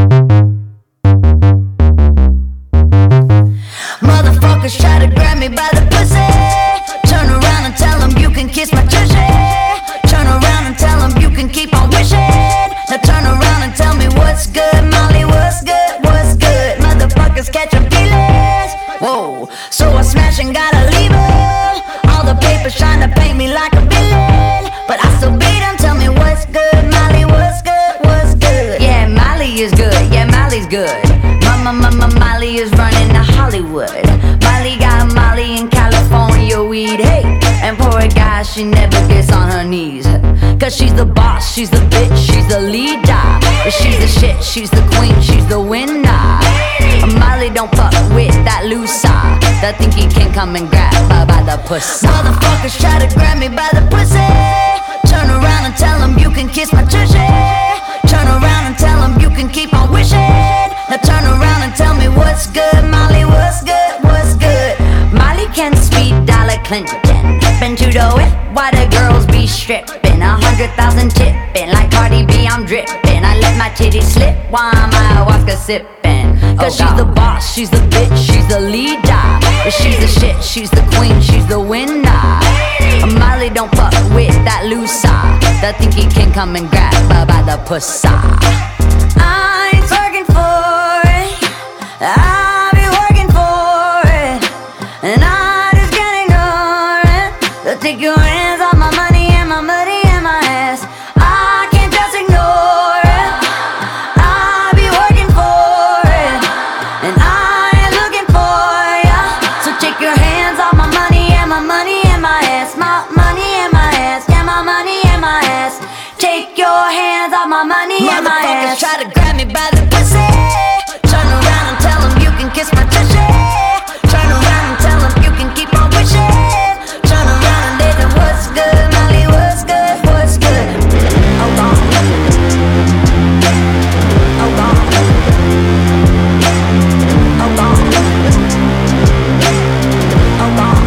Motherfuckers try to grab me by the pussy. Turn around and tell them you can kiss my tushy. Turn around and tell them you can keep on wishing. Now turn around and tell me what's good, Molly, what's good, what's good. Motherfuckers catching feelings, whoa. So I smash and gotta leave her. All the papers trying to paint me like a villain, but I still beat them. Tell me what's good, Molly, what's good, what's good. Yeah, Molly is good, yeah, Molly's good. Molly is running to Hollywood. Molly got Molly in California weed, hey. And poor guy, she never gets on her knees, cause she's the boss, she's the bitch, she's the leader. She's the shit, she's the queen, she's the winner. Molly don't fuck with that loser that think he can come and grab her by the pussy. Motherfuckers try to grab me by the pussy. Turn around and tell them you can kiss my tushy. Turn around and tell them you can keep on wishing. Now turn around and tell me what's good, Molly, what's good, what's good. Molly can speed dial like Clinton. Been to the whip while the girls be stripping. 100,000 tipping like Cardi B, I'm dripping. I let my titties slip while my ayahuasca sipping. Cause she's the boss, she's the bitch, she's the leader. She's the shit, she's the queen, she's the winner. Molly don't fuck with that loser that think he can come and grab her by the pussy. I ain't working for it, I'll be working for it, and I just can't ignore it. So take your hands off my money and my money and my ass. I can't just ignore it. I'll be working for it, and I ain't looking for ya. So take your hands off my money and my money and my ass. My money and my ass, yeah, my money and my ass. Take your hands off my money and my ass. Motherfuckers try to grab me by the pussy. Turn around and tell them you can kiss my tushy. Turn around and tell them you can keep on wishing. Turn around and they say what's good, Molly, what's good, what's good. Hold on, hold on, hold on, hold on.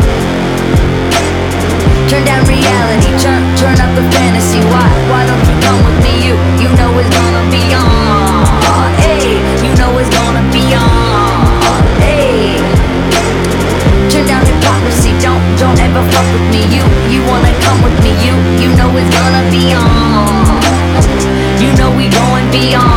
Turn down reality, turn up the fantasy. Why don't you come with me? You know it's gonna be on. Hey, you know it's gonna be on. Hey, turn down hypocrisy. Don't ever fuck with me. You wanna come with me? You know it's gonna be on. You know we going beyond.